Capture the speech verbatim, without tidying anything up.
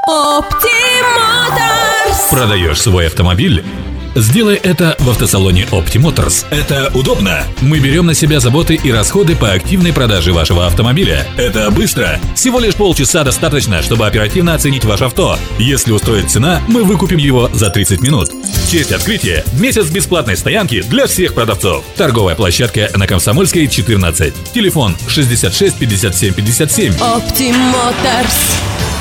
Оптимоторс. Продаешь свой автомобиль? Сделай это в автосалоне Opti-Motors. Это удобно. Мы берем на себя заботы и расходы по активной продаже вашего автомобиля. Это быстро. Всего лишь полчаса достаточно, чтобы оперативно оценить ваше авто. Если устроит цена, мы выкупим его за тридцать минут. В честь открытия месяц бесплатной стоянки для всех продавцов. Торговая площадка на Комсомольской, четырнадцать. Телефон шестьдесят шесть пятьдесят семь пятьдесят семь. Оптимоторс.